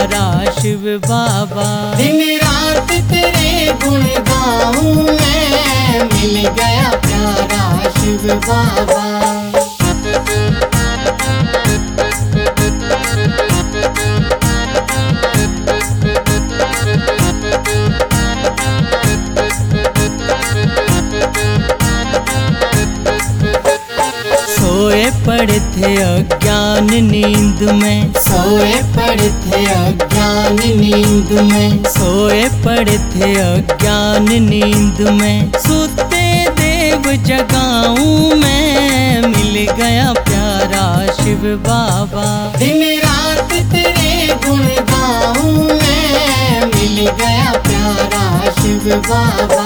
प्यारा शिव बाबा। दिन रात तेरे गुण गाऊं मैं, मिल गया प्यारा शिव बाबा। सोए पड़े थे अज्ञान नींद में, सोए पड़े थे अज्ञान नींद में, सोए पड़े थे अज्ञान नींद में, सुते देव जगाऊं मैं, मिल गया प्यारा शिव बाबा। दिन रात तेरे गुण गाऊं मैं, मिल गया प्यारा शिव बाबा।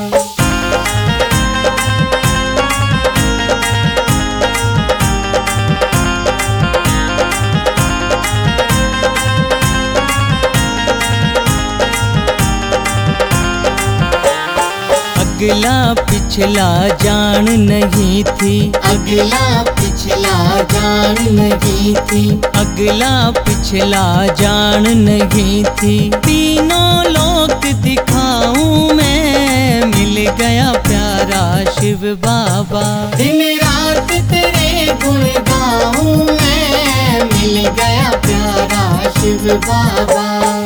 अगला पिछला जान नहीं थी, अगला पिछला जान नहीं थी, अगला पिछला जान नहीं थी, तीनों लोक दिखाऊं मैं, मिल गया प्यारा शिव बाबा। दिन रात तेरे गुण गाऊं मैं, मिल गया प्यारा शिव बाबा।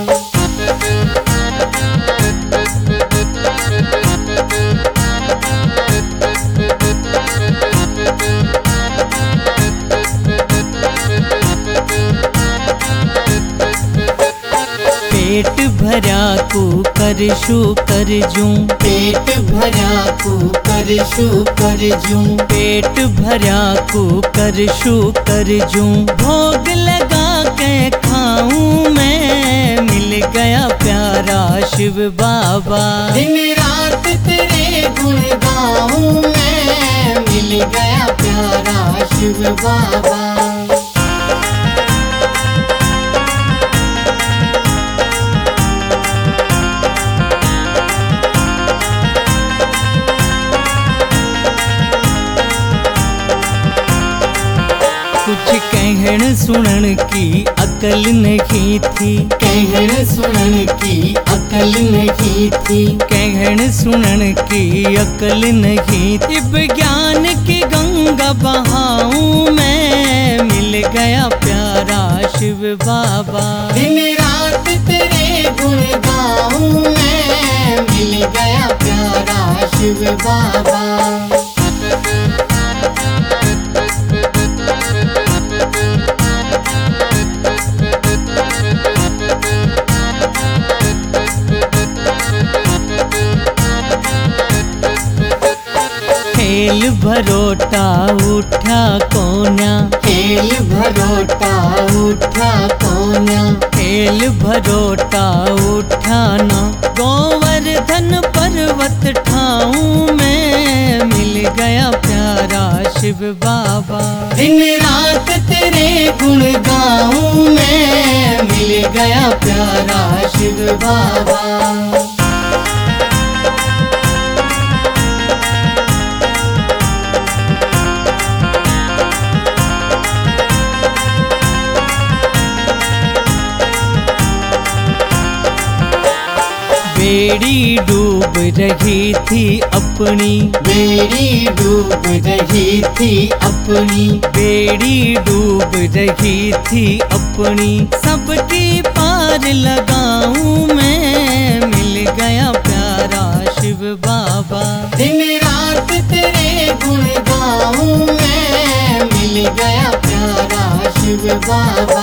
पेट भरा को कर शू कर जूं, पेट भरा को कर शू कर जूं, पेट भरा को कर शू कर जूं, भोग लगा के खाऊं मैं, मिल गया प्यारा शिव बाबा। दिन रात तेरे गुण गाऊं मैं, मिल गया प्यारा शिव बाबा। कुछ कहन सुनन की अकल नहीं थी, कहन सुनन की अकल नहीं थी, कहन सुनन की अकल नहीं थी, विज्ञान की गंगा बहाऊं मैं, मिल गया प्यारा शिव बाबा। दिन रात तेरे गुण गाऊं मैं, मिल गया प्यारा शिव बाबा। खेल भरोटा उठा कोन्या, खेल भरोटा उठा कोन्या, खेल भरोटा उठाना, गोवर्धन पर्वत ठाऊं मैं, मिल गया प्यारा शिव बाबा। दिन रात तेरे गुण गाऊं मैं, मिल गया प्यारा शिव बाबा। बेड़ी डूब रही थी अपनी, बेड़ी डूब रही थी अपनी, बेड़ी डूब रही थी अपनी, सबकी पार लगाऊं मैं, मिल गया प्यारा शिव बाबा। दिन रात तेरे गुण गाऊं मैं, मिल गया प्यारा शिव बाबा।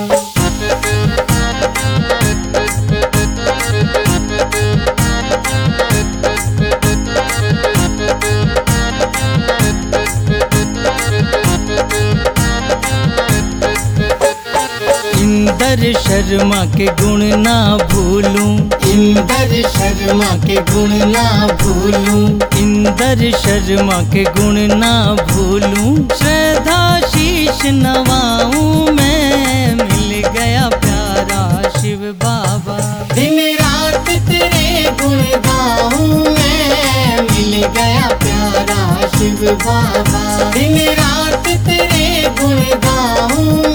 इंदर शर्मा के गुण ना भूलूं, इंदर शर्मा के गुण ना भूलूं, इंदर शर्मा के गुण ना भूलूं, श्रद्धा शीश नवाऊं मैं, मिल गया प्यारा शिव बाबा। दिन रात तेरे गुण गाऊं मैं, मिल गया प्यारा शिव बाबा। दिन रात तेरे गुण गाऊं